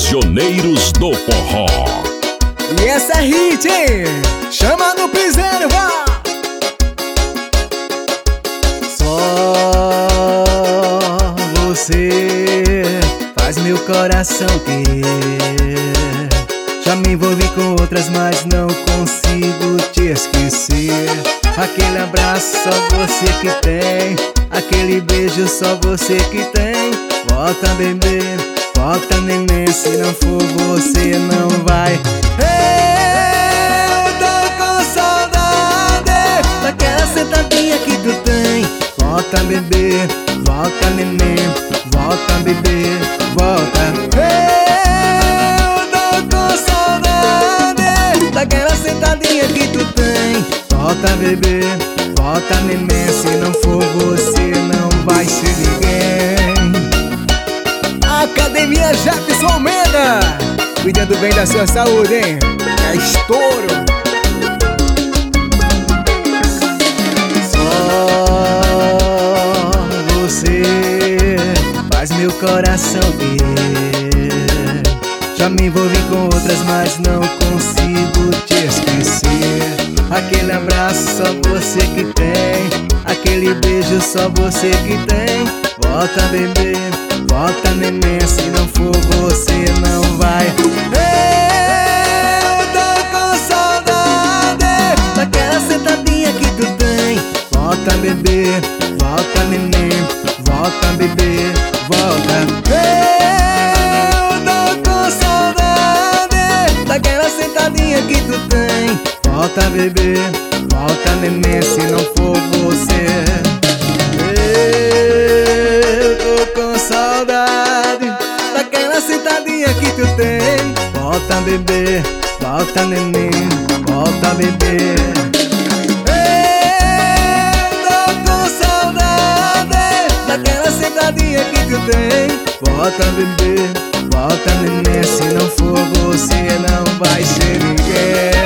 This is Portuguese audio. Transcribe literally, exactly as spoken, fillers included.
Prisioneiros do Forró. E essa é hit, hein? Chama no piseiro, vá! Só você faz meu coração querer. Já me envolvi com outras, mas não consigo te esquecer. Aquele abraço só você que tem, aquele beijo só você que tem. Volta, bebê, volta, neném, se não for você não vai. Eu tô com saudade daquela sentadinha que tu tem. Volta, bebê, volta, neném, volta, bebê, volta. Eu tô com saudade daquela sentadinha que tu tem. Volta, bebê, volta, neném, se não for você não vai ser ninguém. Academia Jefferson Almeida, cuidando bem da sua saúde, hein? É estouro. Só você faz meu coração querer. Já me envolvi com outras, mas não consigo te esquecer. Aquele abraço só você que tem, aquele beijo só você que tem. Volta, bebê, volta, neném, se não for você não vai. Eu tô com saudade daquela sentadinha que tu tem. Volta, bebê, volta, neném, volta, bebê, volta. Eu tô com saudade daquela sentadinha que tu tem. Volta, bebê, volta, neném, se não for você. Eu tô com saudade daquela sentadinha que tu tem. Volta, bebê, volta, neném, volta, bebê. Eu tô com saudade daquela sentadinha que tu tem. Volta, bebê, volta, neném, se não for você não vai ser ninguém.